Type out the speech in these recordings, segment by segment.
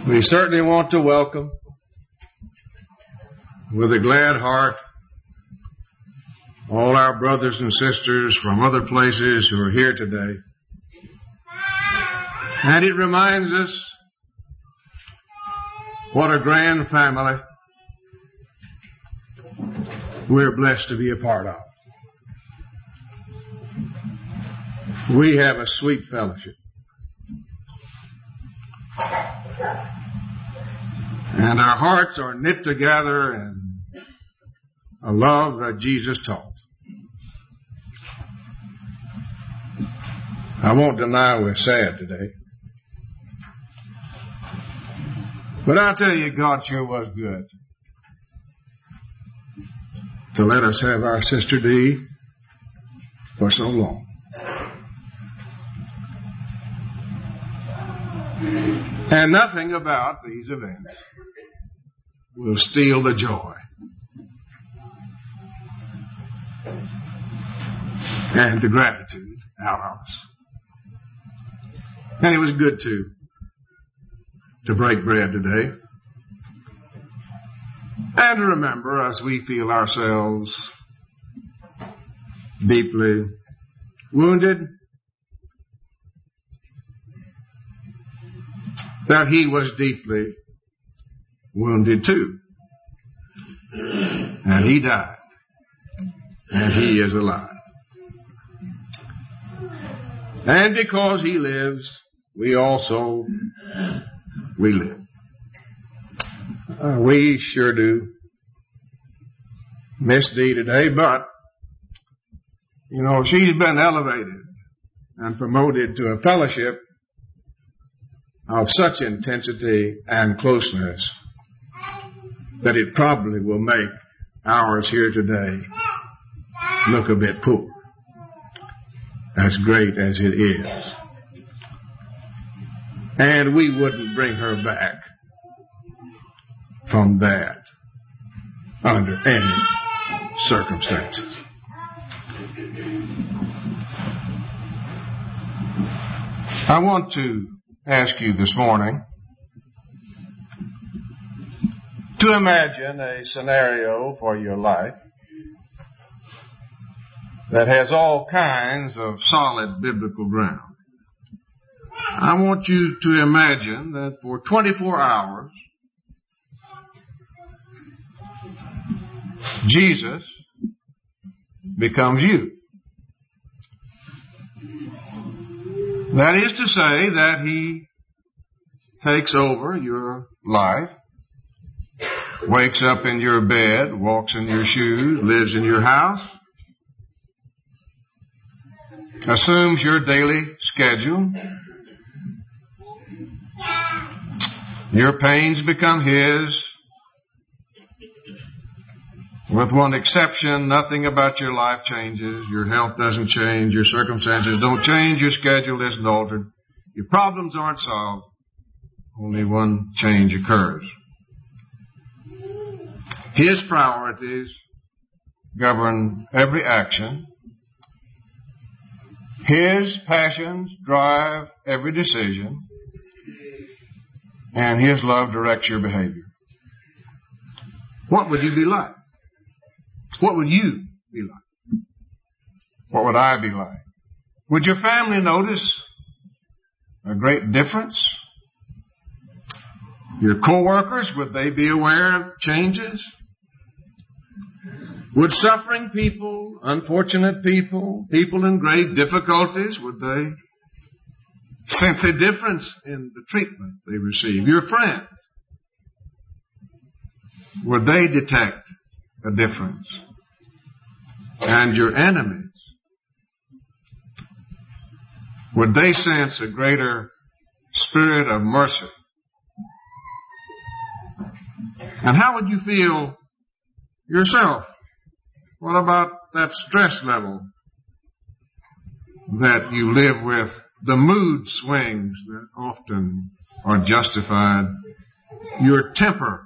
We certainly want to welcome with a glad heart all our brothers and sisters from other places who are here today. And it reminds us what a grand family we're blessed to be a part of. We have a sweet fellowship. And our hearts are knit together in a love that Jesus taught. I won't deny we're sad today. But I'll tell you, God sure was good to let us have our Sister Dee for so long. And nothing about these events will steal the joy and the gratitude out of us. And it was good to break bread today and to remember, as we feel ourselves deeply wounded, that he was deeply wounded too. And he died. And he is alive. And because he lives, we live. We sure do miss Dee today, but, she's been elevated and promoted to a fellowship of such intensity and closeness that it probably will make ours here today look a bit poor, as great as it is. And we wouldn't bring her back from that under any circumstances. I want to ask you this morning to imagine a scenario for your life that has all kinds of solid biblical ground. I want you to imagine that for 24 hours, Jesus becomes you. That is to say that he takes over your life, wakes up in your bed, walks in your shoes, lives in your house, assumes your daily schedule. Your pains become his. With one exception, nothing about your life changes. Your health doesn't change. Your circumstances don't change. Your schedule isn't altered. Your problems aren't solved. Only one change occurs. His priorities govern every action. His passions drive every decision. And his love directs your behavior. What would you be like? What would you be like? What would I be like? Would your family notice a great difference? Your co-workers, would they be aware of changes? Would suffering people, unfortunate people, people in great difficulties, would they sense a difference in the treatment they receive? Your friends, would they detect a difference? And your enemies, would they sense a greater spirit of mercy? And how would you feel yourself? What about that stress level that you live with, the mood swings that often are justified, your temper,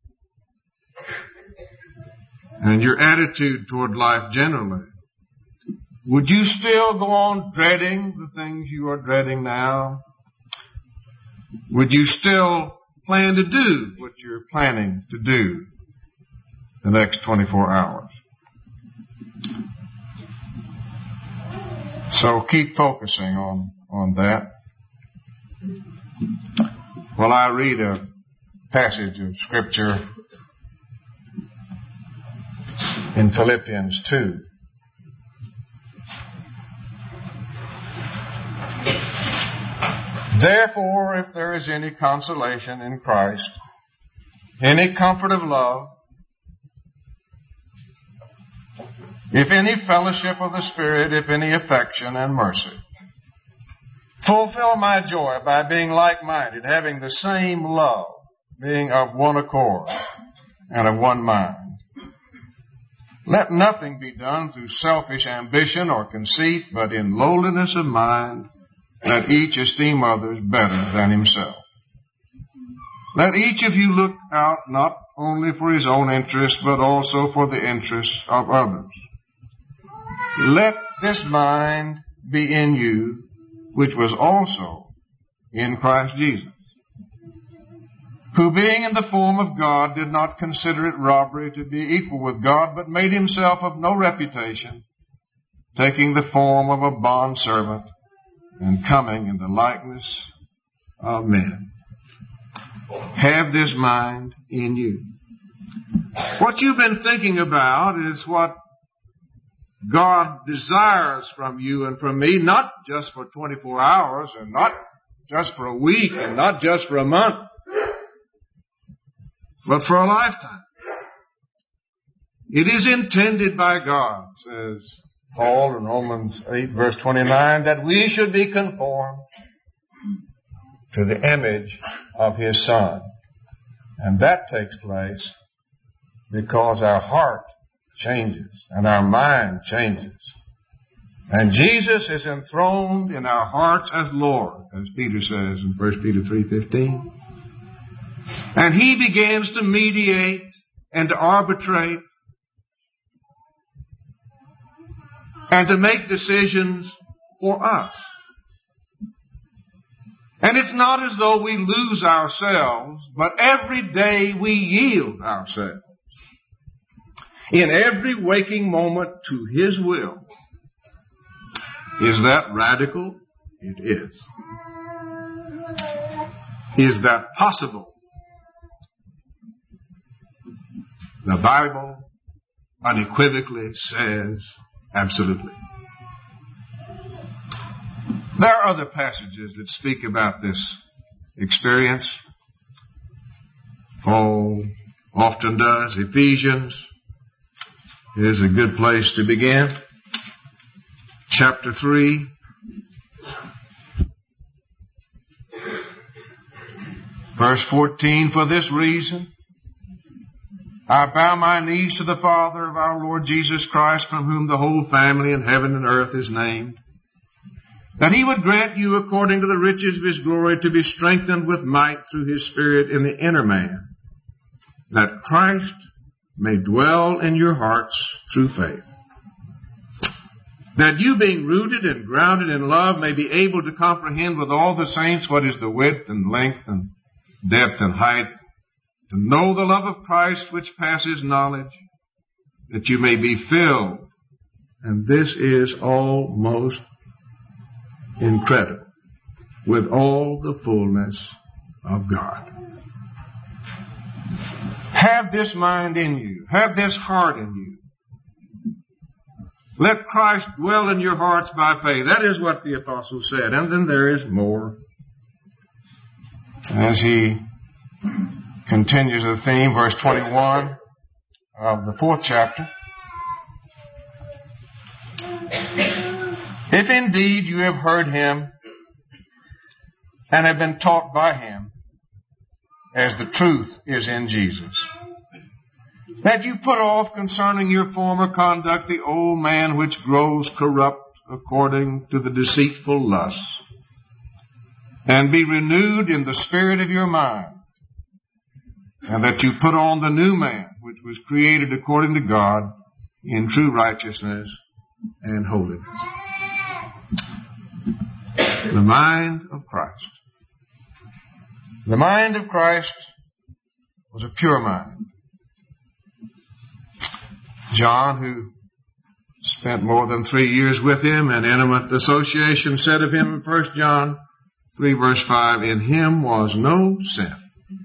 and your attitude toward life generally? Would you still go on dreading the things you are dreading now? Would you still plan to do what you're planning to do the next 24 hours. So keep focusing on that. Well, I read a passage of Scripture in Philippians 2. Therefore, if there is any consolation in Christ, any comfort of love, if any fellowship of the Spirit, if any affection and mercy, fulfill my joy by being like-minded, having the same love, being of one accord and of one mind. Let nothing be done through selfish ambition or conceit, but in lowliness of mind, let each esteem others better than himself. Let each of you look out not only for his own interest, but also for the interests of others. Let this mind be in you, which was also in Christ Jesus, who being in the form of God did not consider it robbery to be equal with God, but made himself of no reputation, taking the form of a bondservant and coming in the likeness of men. Have this mind in you. What you've been thinking about is what God desires from you and from me, not just for 24 hours and not just for a week and not just for a month, but for a lifetime. It is intended by God, says Paul in Romans 8, verse 29, that we should be conformed to the image of His Son. And that takes place because our heart changes and our mind changes. And Jesus is enthroned in our hearts as Lord, as Peter says in 1 Peter 3:15. And He begins to mediate and to arbitrate and to make decisions for us. And it's not as though we lose ourselves, but every day we yield ourselves in every waking moment to His will. Is that radical? It is. Is that possible? The Bible unequivocally says absolutely. There are other passages that speak about this experience. Paul often does. Ephesians is a good place to begin. Chapter 3. Verse 14, for this reason, I bow my knees to the Father of our Lord Jesus Christ, from whom the whole family in heaven and earth is named, that He would grant you, according to the riches of His glory, to be strengthened with might through His Spirit in the inner man, that Christ may dwell in your hearts through faith, that you, being rooted and grounded in love, may be able to comprehend with all the saints what is the width and length and depth and height, to know the love of Christ which passes knowledge, that you may be filled. And this is almost incredible, with all the fullness of God. Have this mind in you. Have this heart in you. Let Christ dwell in your hearts by faith. That is what the apostle said. And then there is more. As he continues the theme, verse 21 of the 4th chapter. If indeed you have heard Him and have been taught by Him, as the truth is in Jesus, that you put off concerning your former conduct the old man which grows corrupt according to the deceitful lusts, and be renewed in the spirit of your mind, and that you put on the new man which was created according to God in true righteousness and holiness. The mind of Christ. The mind of Christ was a pure mind. John, who spent more than 3 years with him in intimate association, said of him in 1 John 3 verse 5, in him was no sin.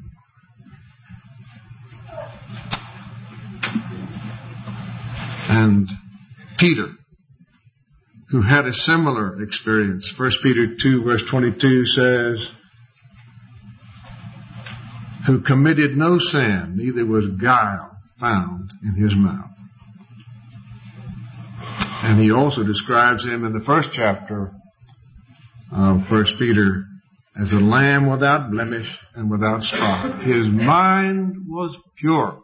And Peter, who had a similar experience, 1 Peter 2 verse 22 says, who committed no sin, neither was guile found in his mouth. And he also describes him in the first chapter of 1 Peter as a lamb without blemish and without spot. His mind was pure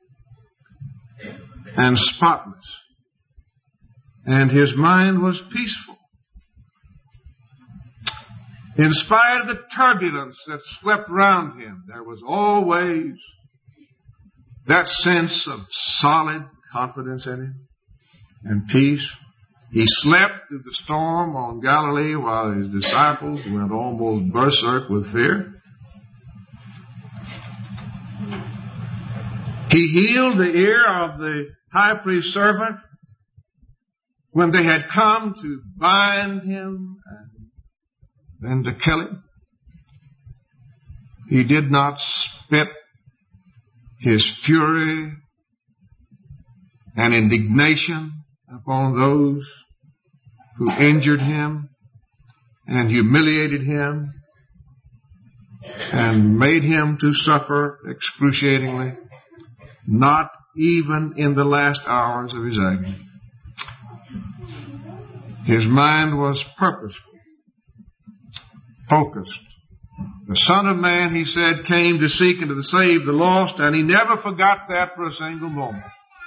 and spotless, and his mind was peaceful. In spite of the turbulence that swept round him, there was always that sense of solid confidence in him and peace. He slept through the storm on Galilee while his disciples went almost berserk with fear. He healed the ear of the high priest's servant when they had come to bind him and then to kill him. He did not spit his fury and indignation upon those who injured him and humiliated him and made him to suffer excruciatingly, not even in the last hours of his agony. His mind was purposeful, focused. The Son of Man, he said, came to seek and to save the lost, and he never forgot that for a single moment.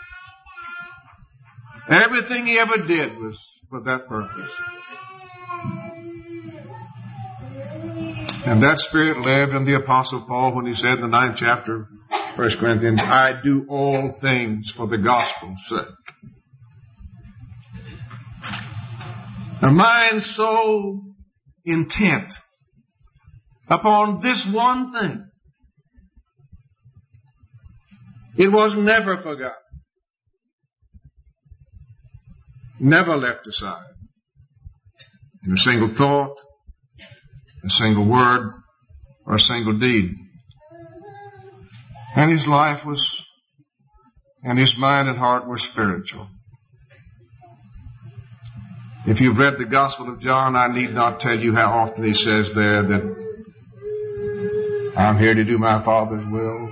Everything he ever did was for that purpose. And that spirit lived in the Apostle Paul when he said in the 9th chapter, 1 Corinthians, I do all things for the gospel's sake. A mind so intent upon this one thing, it was never forgotten, never left aside in a single thought, a single word, or a single deed. And his life was, and his mind and heart were spiritual. If you've read the Gospel of John, I need not tell you how often he says there that I'm here to do my Father's will.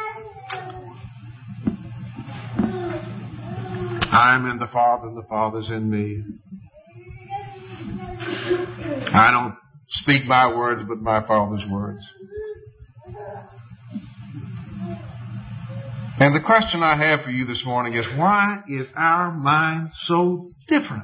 I'm in the Father and the Father's in me. I don't speak my words but my Father's words. And the question I have for you this morning is, why is our mind so different?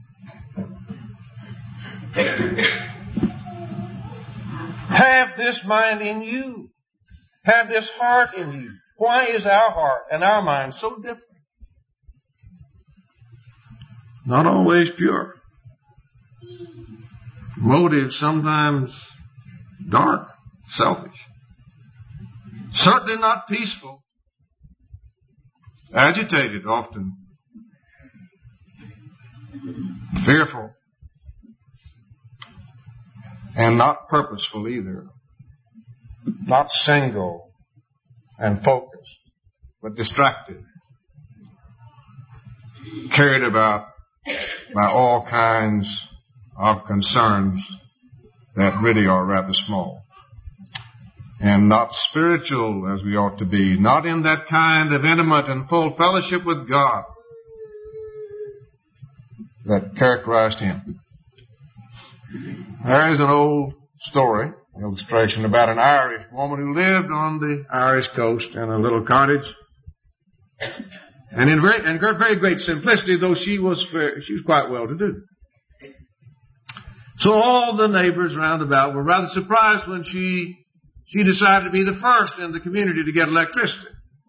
Have this mind in you. Have this heart in you. Why is our heart and our mind so different? Not always pure. Motives sometimes dark, selfish. Certainly not peaceful. Agitated often. Fearful. And not purposeful either. Not single and focused, but distracted. Carried about by all kinds of concerns that really are rather small. And not spiritual as we ought to be. Not in that kind of intimate and full fellowship with God that characterized him. There is an old story, illustration about an Irish woman who lived on the Irish coast in a little cottage. And in very great simplicity, though she was quite well to do. So all the neighbors round about were rather surprised when she decided to be the first in the community to get electricity.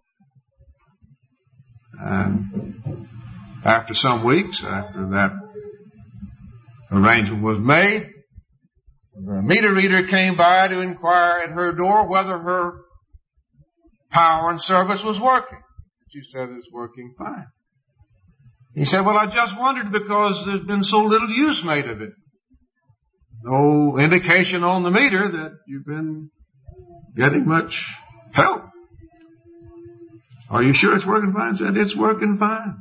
And after some weeks, after that arrangement was made, the meter reader came by to inquire at her door whether her power and service was working. She said, it's working fine. He said, well, I just wondered because there's been so little use made of it. No indication on the meter that you've been getting much help. Are you sure it's working fine? Said, it's working fine.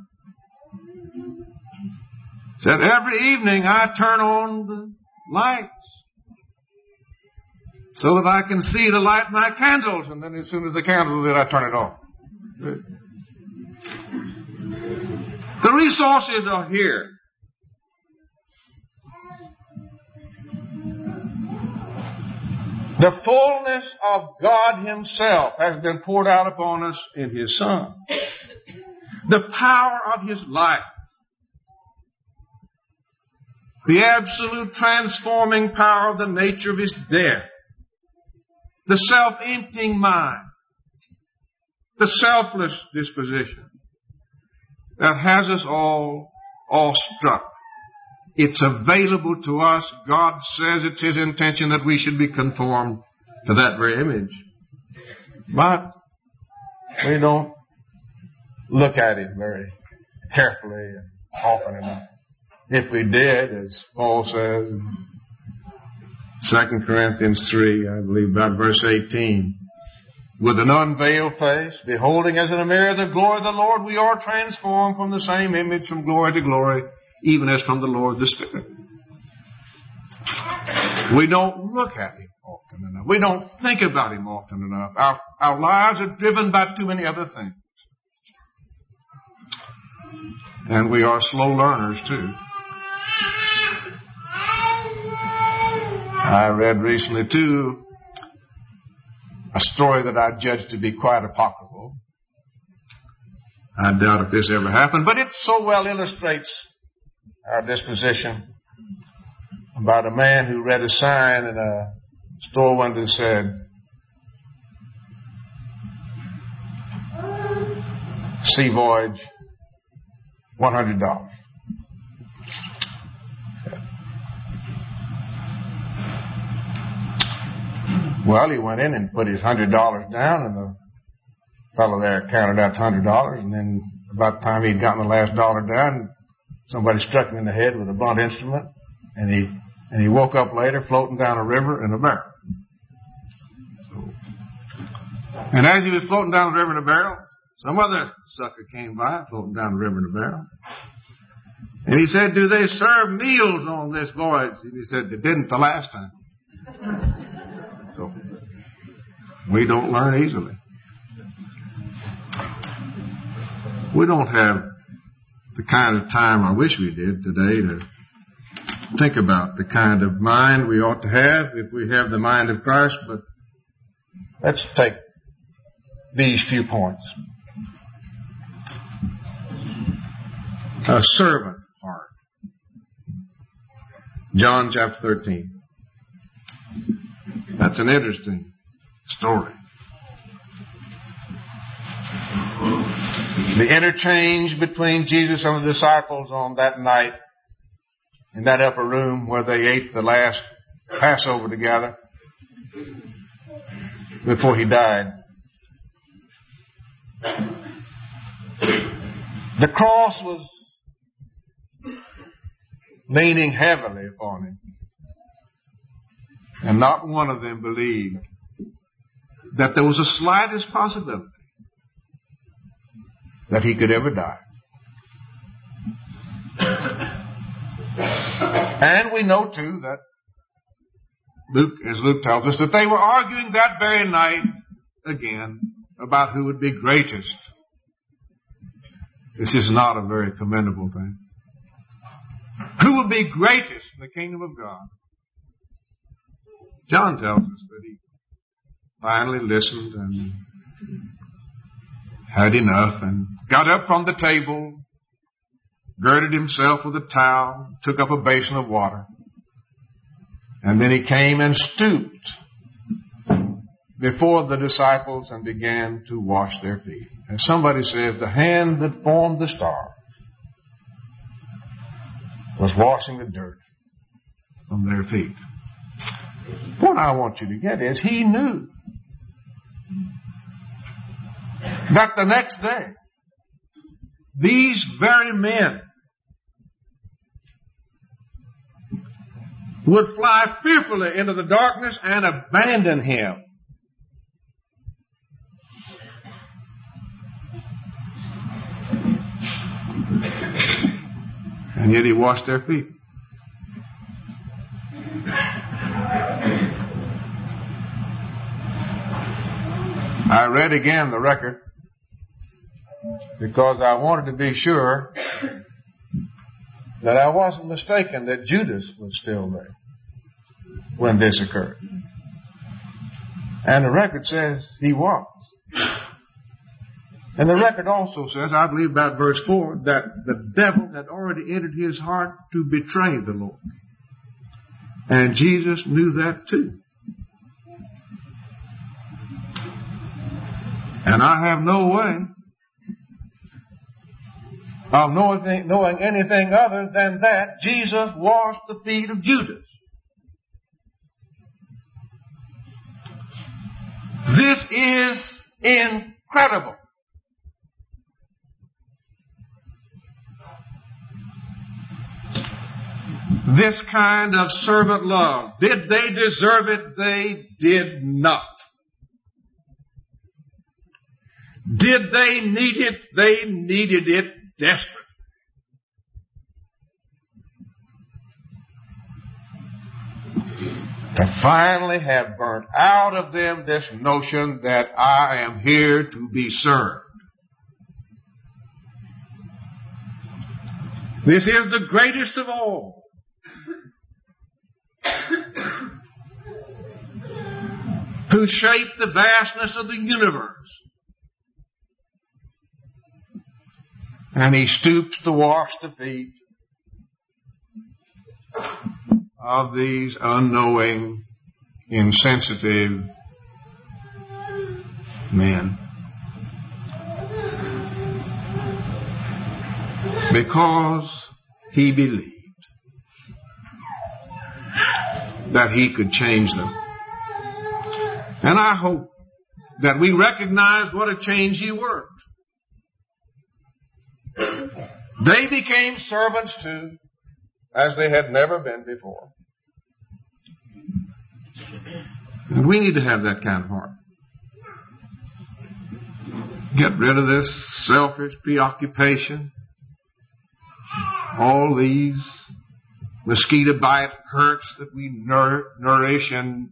Said, every evening I turn on the lights so that I can see to light my candles, and then as soon as the candles are lit, I turn it off. The resources are here. The fullness of God Himself has been poured out upon us in His Son. The power of His life. The absolute transforming power of the nature of His death. The self-emptying mind. The selfless disposition that has us all struck. It's available to us. God says it's His intention that we should be conformed to that very image. But we don't look at it very carefully and often enough. If we did, as Paul says in 2 Corinthians 3, I believe about verse 18, with an unveiled face, beholding as in a mirror the glory of the Lord, we are transformed from the same image from glory to glory, even as from the Lord the Spirit. We don't look at Him often enough. We don't think about Him often enough. Our lives are driven by too many other things. And we are slow learners too. I read recently too a story that I judged to be quite apocryphal. I doubt if this ever happened, but it so well illustrates our disposition, about a man who read a sign in a store window that said, sea voyage, $100. Well, he went in and put his $100 down, and the fellow there counted out $100, and then about the time he'd gotten the last dollar down, somebody struck him in the head with a blunt instrument, and he woke up later floating down a river in a barrel. And as he was floating down the river in a barrel, some other sucker came by floating down the river in a barrel. And he said, do they serve meals on this voyage? And he said, they didn't the last time. So we don't learn easily. We don't have the kind of time I wish we did today to think about the kind of mind we ought to have if we have the mind of Christ. But let's take these few points. A servant heart. John chapter 13. That's an interesting story. The interchange between Jesus and the disciples on that night in that upper room where they ate the last Passover together before He died. The cross was leaning heavily upon Him. And not one of them believed that there was the slightest possibility that He could ever die. And we know too that Luke tells us, that they were arguing that very night again about who would be greatest. This is not a very commendable thing. Who would be greatest in the kingdom of God? John tells us that he finally listened and had enough and got up from the table, girded himself with a towel, took up a basin of water, and then he came and stooped before the disciples and began to wash their feet. As somebody says, the hand that formed the stars was washing the dirt from their feet. What I want you to get is he knew that the next day these very men would fly fearfully into the darkness and abandon him. And yet he washed their feet. I read again the record because I wanted to be sure that I wasn't mistaken that Judas was still there when this occurred. And the record says he was. And the record also says, I believe about verse 4, that the devil had already entered his heart to betray the Lord. And Jesus knew that too. And I have no way of knowing anything other than that Jesus washed the feet of Judas. This is incredible. This kind of servant love. Did they deserve it? They did not. Did they need it? They needed it desperately. To finally have burnt out of them this notion that I am here to be served. This is the greatest of all. Who shaped the vastness of the universe. And he stoops to wash the feet of these unknowing, insensitive men. Because he believed that he could change them. And I hope that we recognize what a change he worked. They became servants too, as they had never been before. And we need to have that kind of heart. Get rid of this selfish preoccupation. All these mosquito bite hurts that we nourish and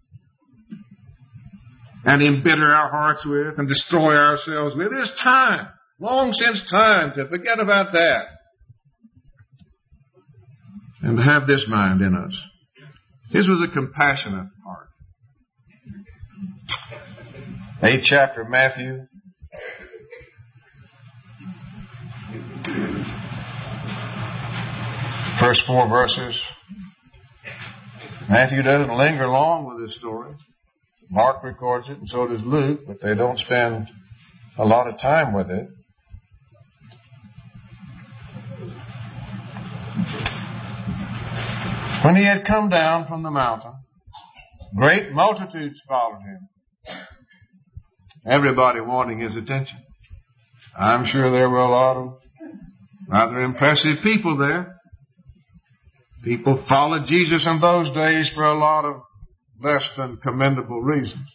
embitter our hearts with and destroy ourselves with. It's time. Long since time to forget about that and to have this mind in us. His was a compassionate heart. 8th chapter of Matthew. First 4 verses. Matthew doesn't linger long with this story. Mark records it and so does Luke, but they don't spend a lot of time with it. When he had come down from the mountain, great multitudes followed him. Everybody wanting his attention. I'm sure there were a lot of rather impressive people there. People followed Jesus in those days for a lot of less than commendable reasons.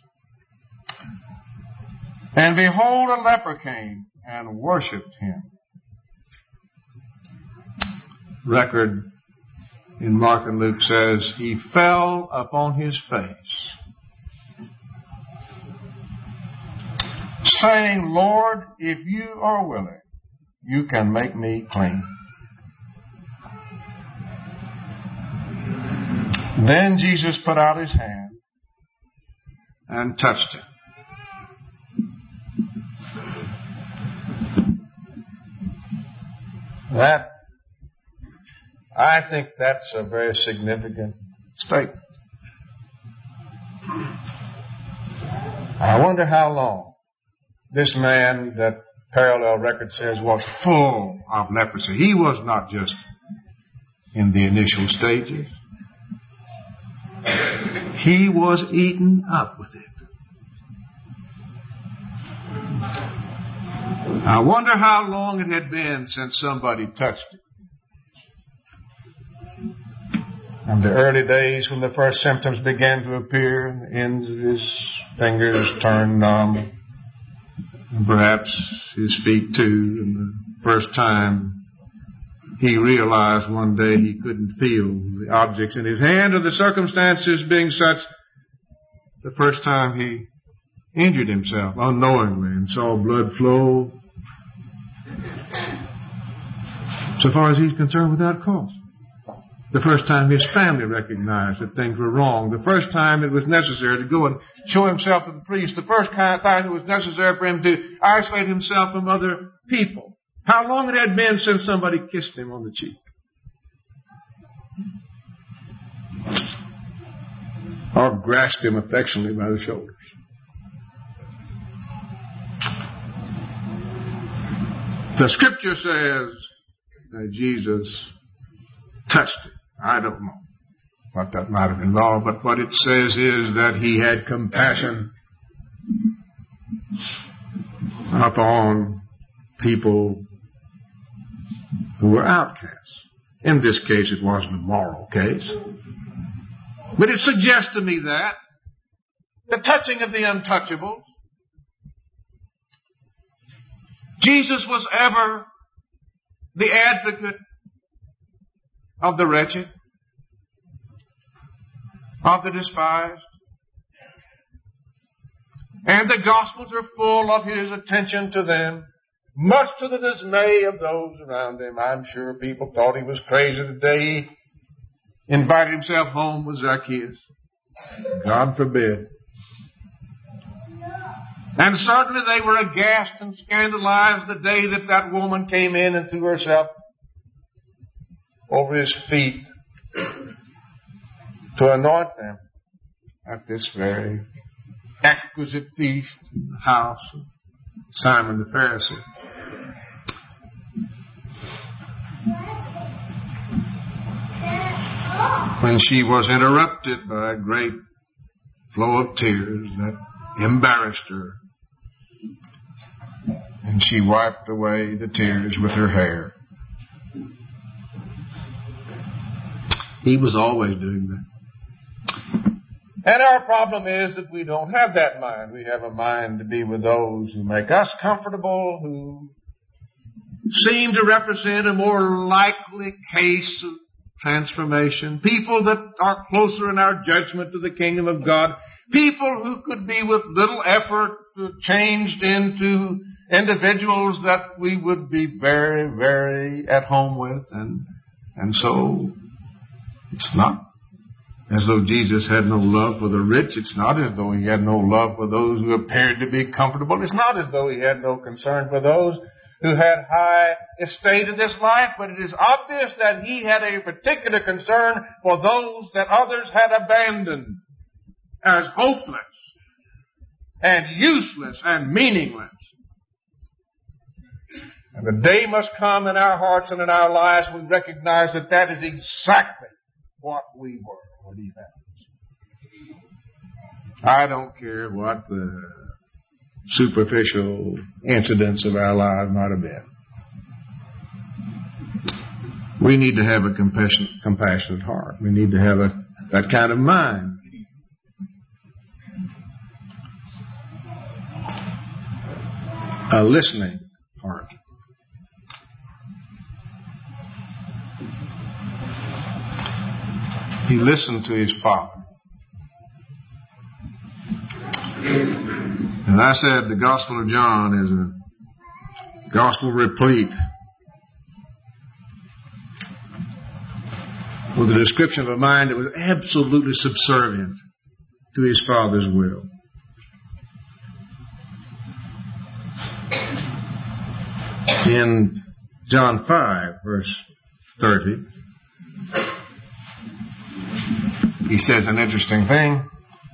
And behold, a leper came and worshipped him. Record in Mark and Luke says, he fell upon his face, saying, Lord, if you are willing, you can make me clean. Then Jesus put out his hand and touched him. I think that's a very significant statement. I wonder how long this man, that parallel record says, was full of leprosy. He was not just in the initial stages. he was eaten up with it. I wonder how long it had been since somebody touched it. In the early days when the first symptoms began to appear, and the ends of his fingers turned numb, and perhaps his feet too, and the first time he realized one day he couldn't feel the objects in his hand, or the circumstances being such, the first time he injured himself unknowingly and saw blood flow, so far as he's concerned, without cause. The first time his family recognized that things were wrong. The first time it was necessary to go and show himself to the priest. The first time it was necessary for him to isolate himself from other people. How long it had been since somebody kissed him on the cheek. Or grasped him affectionately by the shoulders. The scripture says that Jesus touched it. I don't know what that might have involved, but what it says is that he had compassion upon people who were outcasts. In this case, it wasn't a moral case. But it suggests to me that the touching of the untouchables, Jesus was ever the advocate of the wretched, of the despised. And the Gospels are full of his attention to them, much to the dismay of those around him. I'm sure people thought he was crazy the day he invited himself home with Zacchaeus. God forbid. And certainly they were aghast and scandalized the day that that woman came in and threw herself over his feet to anoint them at this very exquisite feast in the house of Simon the Pharisee. When she was interrupted by a great flow of tears that embarrassed her, and she wiped away the tears with her hair. He was always doing that. And our problem is that we don't have that mind. We have a mind to be with those who make us comfortable, who seem to represent a more likely case of transformation. People that are closer in our judgment to the kingdom of God. People who could be with little effort changed into individuals that we would be very, very at home with. And so it's not as though Jesus had no love for the rich. It's not as though he had no love for those who appeared to be comfortable. It's not as though he had no concern for those who had high estate in this life. But it is obvious that he had a particular concern for those that others had abandoned as hopeless and useless and meaningless. And the day must come in our hearts and in our lives we recognize that that is exactly what we were when he found us. I don't care what the superficial incidents of our lives might have been. We need to have a compassionate heart. We need to have that kind of mind. A listening heart. He listened to his Father. And I said the Gospel of John is a gospel replete with a description of a mind that was absolutely subservient to his Father's will. In John 5, verse 30, he says an interesting thing.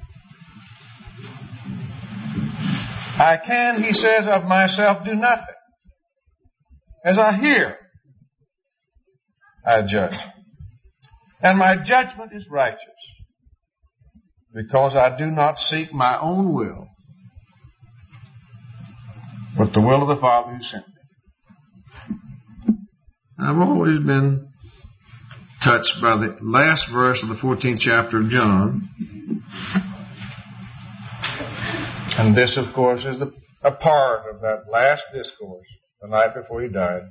I can, he says, of myself do nothing. As I hear, I judge. And my judgment is righteous. because I do not seek my own will, but the will of the Father who sent me. I've always been touched by the last verse of the 14th chapter of John. And this, of course, is a part of that last discourse the night before he died.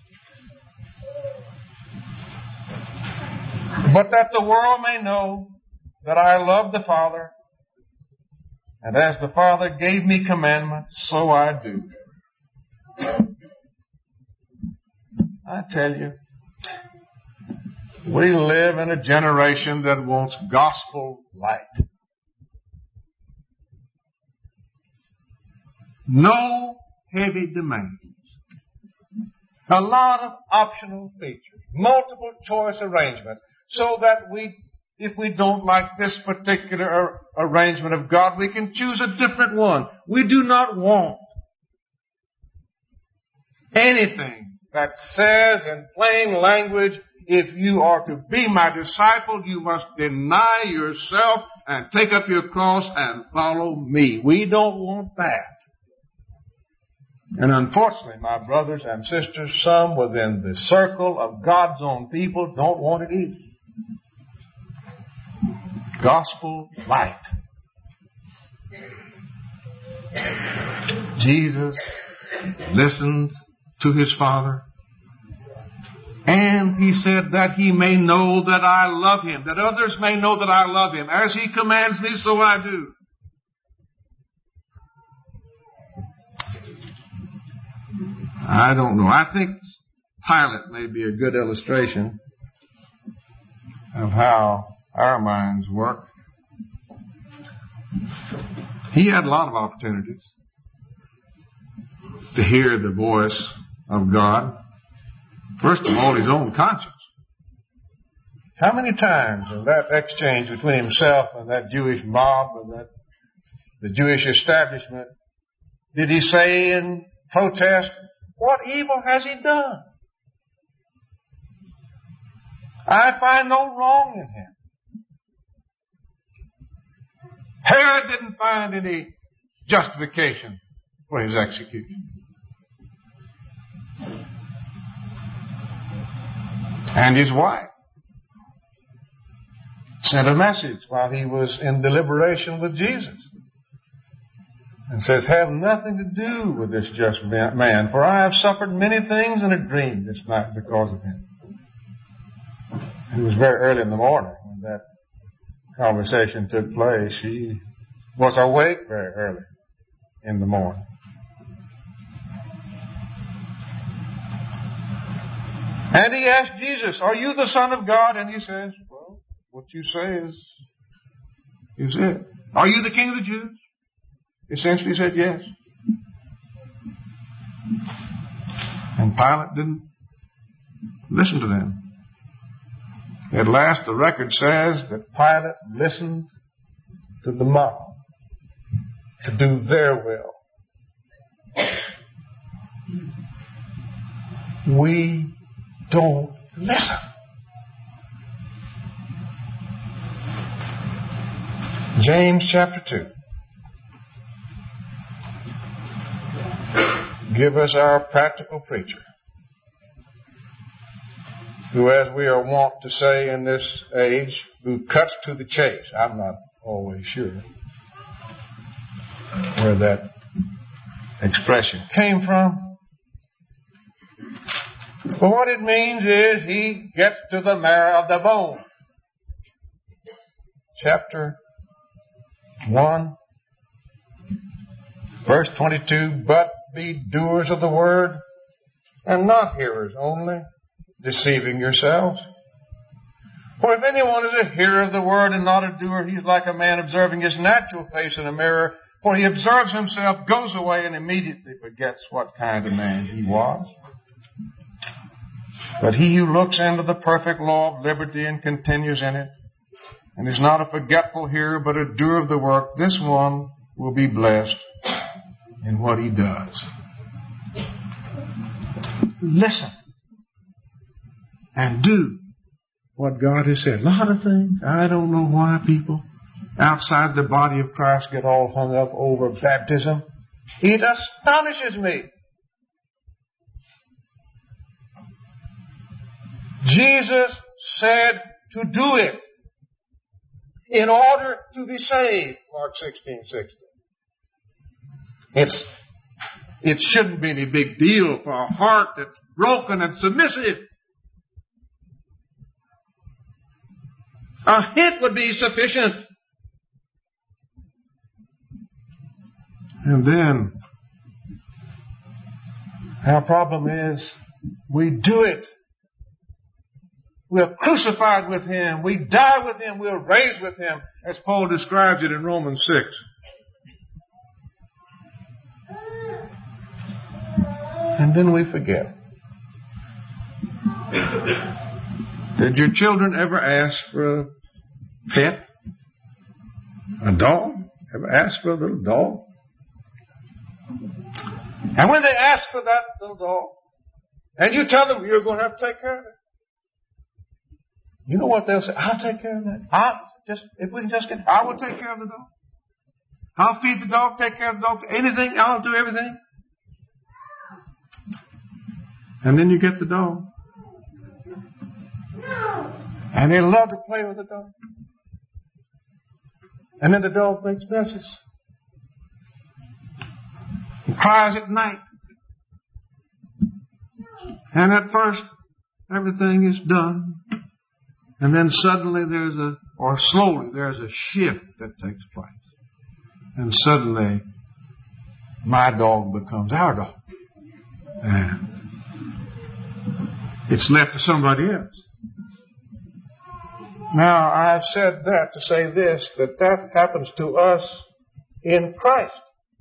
But that the world may know that I love the Father, and as the Father gave me commandment, so I do. I tell you, we live in a generation that wants gospel light. No heavy demands. A lot of optional features. Multiple choice arrangements. So that if we don't like this particular arrangement of God, we can choose a different one. We do not want anything that says in plain language, if you are to be my disciple, you must deny yourself and take up your cross and follow me. We don't want that. And unfortunately, my brothers and sisters, some within the circle of God's own people don't want it either. Gospel light. Jesus listened to his Father, and he said that he may know that I love him, that others may know that I love him. As he commands me, so I do. I don't know. I think Pilate may be a good illustration of how our minds work. He had a lot of opportunities to hear the voice of God. First of all, his own conscience. How many times in that exchange between himself and that Jewish mob and the Jewish establishment did he say in protest, what evil has he done? I find no wrong in him. Herod didn't find any justification for his execution. And his wife sent a message while he was in deliberation with Jesus and says, have nothing to do with this just man, for I have suffered many things in a dream this night because of him. It was very early in the morning when that conversation took place. She was awake very early in the morning. And he asked Jesus, are you the Son of God? And he says, well, what you say is it. Are you the King of the Jews? Essentially said yes. And Pilate didn't listen to them. At last, the record says that Pilate listened to the mob to do their will. We don't listen. James chapter 2. Give us our practical preacher, who, as we are wont to say in this age, who cuts to the chase. I'm not always sure where that expression came from. But what it means is he gets to the marrow of the bone. Chapter 1, verse 22, but be doers of the word and not hearers only, deceiving yourselves. For if anyone is a hearer of the word and not a doer, he is like a man observing his natural face in a mirror. For he observes himself, goes away, and immediately forgets what kind of man he was. But he who looks into the perfect law of liberty and continues in it, and is not a forgetful hearer, but a doer of the work, this one will be blessed in what he does. Listen and do what God has said. A lot of things. I don't know why people outside the body of Christ get all hung up over baptism. It astonishes me. Jesus said to do it in order to be saved. Mark 16:16. It shouldn't be any big deal for a heart that's broken and submissive. A hint would be sufficient. And then our problem is we do it. We're crucified with Him. We die with Him. We're raised with Him, as Paul describes it in Romans 6. And then we forget. Did your children ever ask for a pet? A dog? Ever ask for a little dog? And when they ask for that little dog, and you tell them you're going to have to take care of it, you know what they'll say? I'll take care of that. I will take care of the dog. I'll feed the dog, take care of the dog. Anything, I'll do everything. And then you get the dog. And they love to play with the dog. And then the dog makes messes. He cries at night. And at first, everything is done. And then suddenly slowly there's a shift that takes place. And suddenly, my dog becomes our dog. And it's left to somebody else. Now, I've said that to say this, that happens to us in Christ.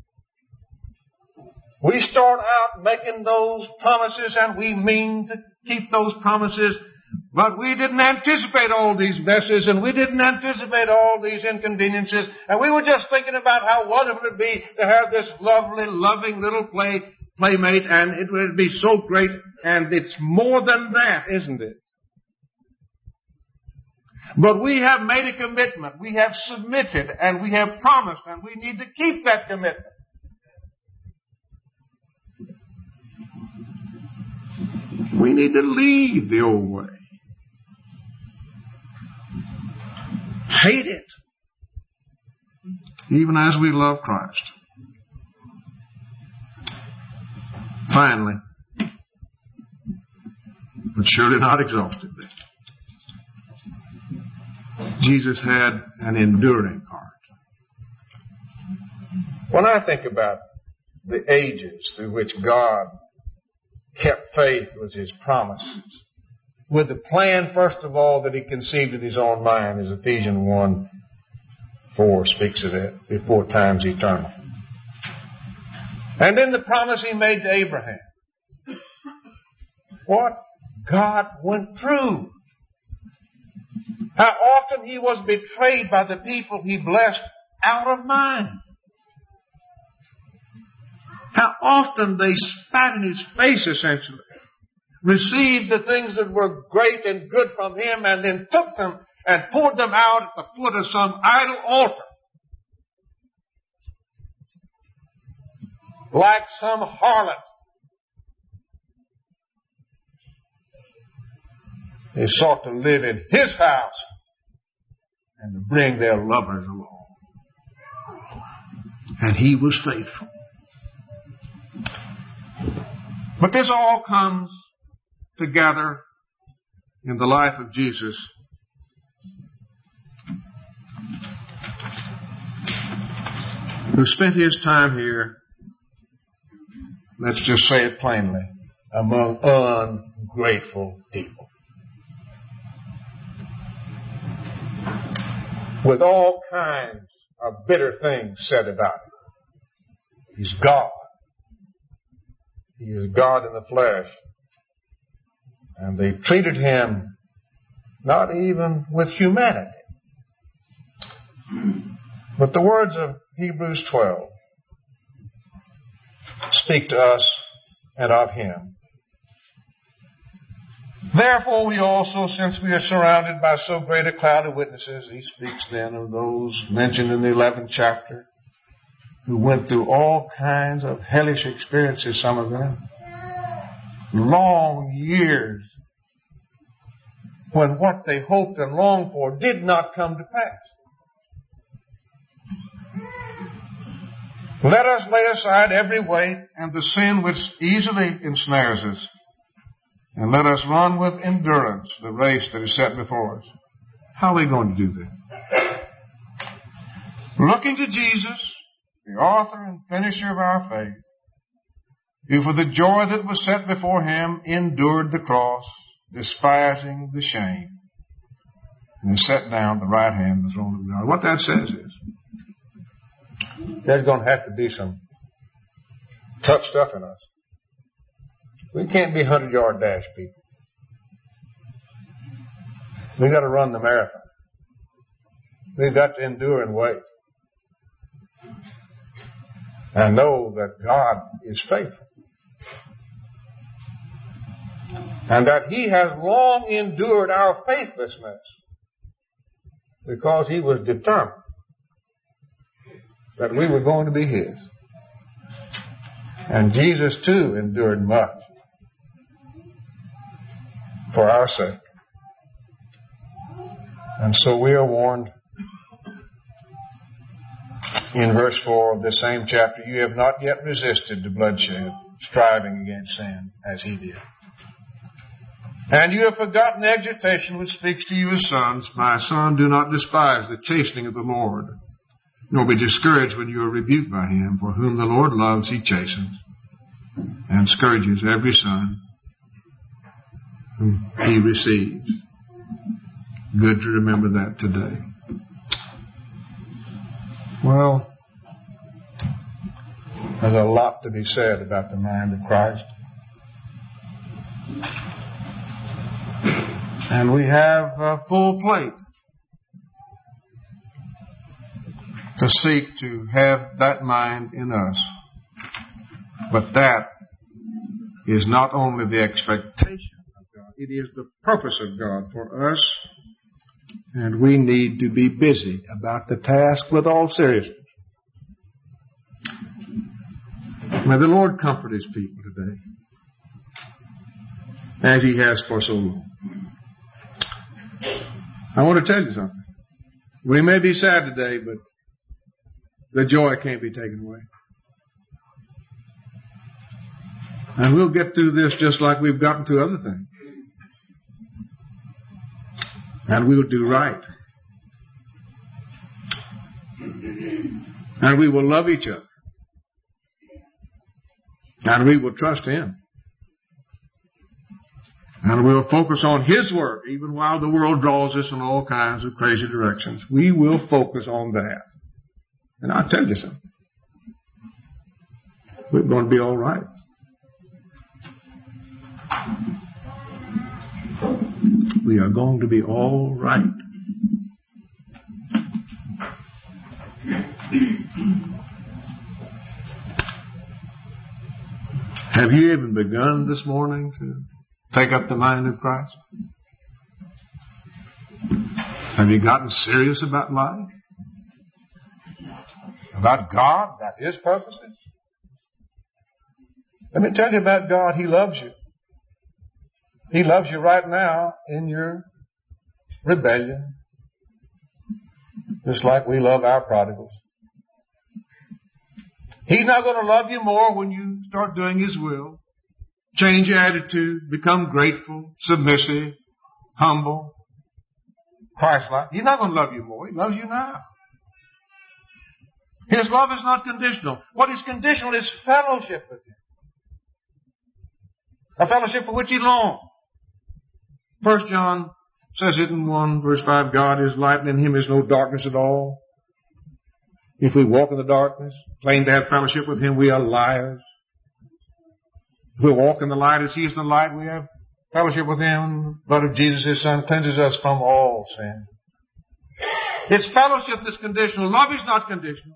We start out making those promises, and we mean to keep those promises, but we didn't anticipate all these messes, and we didn't anticipate all these inconveniences, and we were just thinking about how wonderful it would be to have this lovely, loving little playmate, and it would be so great, and it's more than that, isn't it? But we have made a commitment, we have submitted, and we have promised, and we need to keep that commitment. We need to leave the old way. Hate it. Even as we love Christ. Finally, but surely not exhaustively, Jesus had an enduring heart. When I think about the ages through which God kept faith with His promises, with the plan, first of all, that He conceived in His own mind, as Ephesians 1:4 speaks of it, before time's eternal. And then the promise He made to Abraham. What God went through. How often He was betrayed by the people He blessed out of mind. How often they spat in His face, essentially. Received the things that were great and good from Him, and then took them and poured them out at the foot of some idol altar. Like some harlot. They sought to live in His house and to bring their lovers along. And He was faithful. But this all comes together in the life of Jesus. Who spent His time here, let's just say it plainly, among ungrateful people. With all kinds of bitter things said about Him. He's God. He is God in the flesh. And they treated Him not even with humanity. But the words of Hebrews 12 speak to us and of Him. Therefore we also, since we are surrounded by so great a cloud of witnesses, he speaks then of those mentioned in the 11th chapter, who went through all kinds of hellish experiences, some of them. Long years when what they hoped and longed for did not come to pass. Let us lay aside every weight and the sin which easily ensnares us, and let us run with endurance the race that is set before us. How are we going to do that? Looking to Jesus, the author and finisher of our faith, who for the joy that was set before him endured the cross, despising the shame, and is set down at the right hand of the throne of God. What that says is, there's going to have to be some tough stuff in us. We can't be 100-yard dash people. We've got to run the marathon. We've got to endure and wait. And know that God is faithful. And that he has long endured our faithlessness because he was determined that we were going to be his. And Jesus too endured much for our sake. And so we are warned in verse 4 of this same chapter, you have not yet resisted the bloodshed, striving against sin as he did. And you have forgotten the exhortation which speaks to you as sons. My son, do not despise the chastening of the Lord, nor be discouraged when you are rebuked by him. For whom the Lord loves, he chastens, and scourges every son whom he receives. Good to remember that today. Well, there's a lot to be said about the mind of Christ. And we have a full plate to seek to have that mind in us. But that is not only the expectation of God, it is the purpose of God for us. And we need to be busy about the task with all seriousness. May the Lord comfort his people today, as he has for so long. I want to tell you something. We may be sad today, but the joy can't be taken away. And we'll get through this just like we've gotten through other things. And we'll do right. And we will love each other. And we will trust him. And we'll focus on his work, even while the world draws us in all kinds of crazy directions. We will focus on that. And I'll tell you something. We're going to be all right. We are going to be all right. Have you even begun this morning to take up the mind of Christ? Have you gotten serious about life? About God? About his purposes? Let me tell you about God. He loves you. He loves you right now in your rebellion. Just like we love our prodigals. He's not going to love you more when you start doing his will. Change your attitude. Become grateful, submissive, humble, Christ-like. He's not going to love you more. He loves you now. His love is not conditional. What is conditional is fellowship with him. A fellowship for which he longs. 1 John says it in 1 verse 5, God is light and in him is no darkness at all. If we walk in the darkness, claim to have fellowship with him, we are liars. If we walk in the light as he is in the light, we have fellowship with him. The blood of Jesus, his son, cleanses us from all sin. It's fellowship that's conditional. Love is not conditional.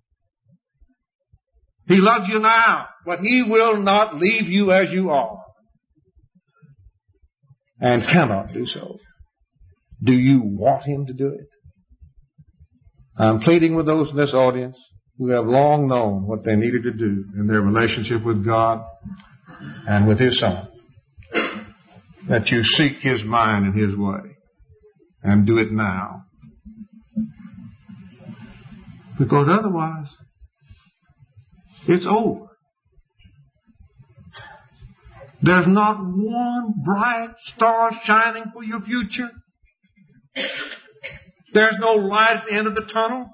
He loves you now, but he will not leave you as you are. and cannot do so. Do you want him to do it? I'm pleading with those in this audience who have long known what they needed to do in their relationship with God and with his Son, that you seek his mind and his way and do it now. Because otherwise, it's over. There's not one bright star shining for your future. There's no light at the end of the tunnel.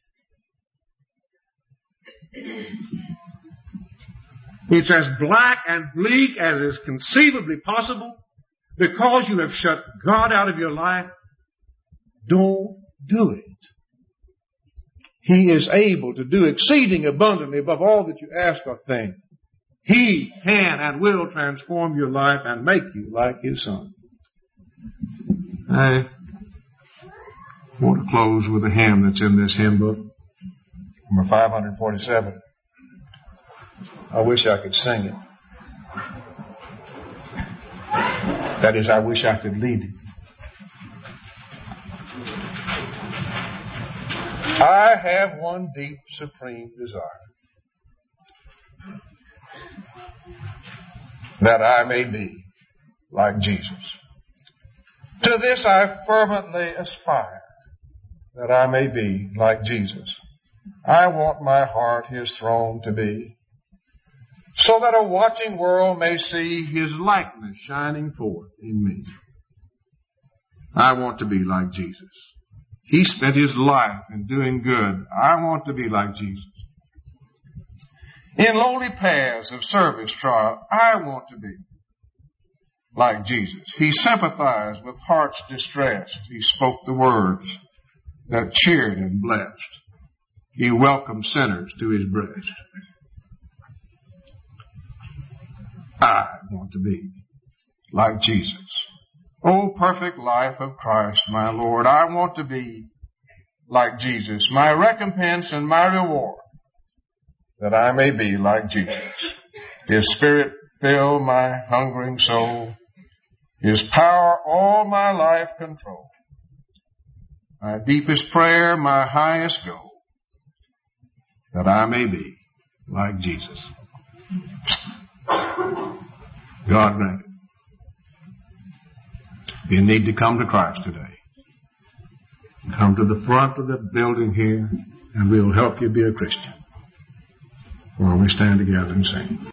It's as black and bleak as is conceivably possible. Because you have shut God out of your life, don't do it. He is able to do exceeding abundantly above all that you ask or think. He can and will transform your life and make you like his Son. I want to close with a hymn that's in this hymn book, number 547. I wish I could sing it. That is, I wish I could lead it. I have one deep, supreme desire, that I may be like Jesus. To this I fervently aspire, that I may be like Jesus. I want my heart his throne to be, so that a watching world may see his likeness shining forth in me. I want to be like Jesus. He spent his life in doing good. I want to be like Jesus. In lowly paths of service trial, I want to be like Jesus. He sympathized with hearts distressed. He spoke the words that cheered and blessed. He welcomed sinners to his breast. I want to be like Jesus. Oh, perfect life of Christ, my Lord, I want to be like Jesus, my recompense and my reward, that I may be like Jesus. His Spirit fill my hungering soul, his power all my life control. My deepest prayer, my highest goal, that I may be like Jesus. God grant it. You need to come to Christ today. Come to the front of the building here, and we'll help you be a Christian. While we stand together and sing.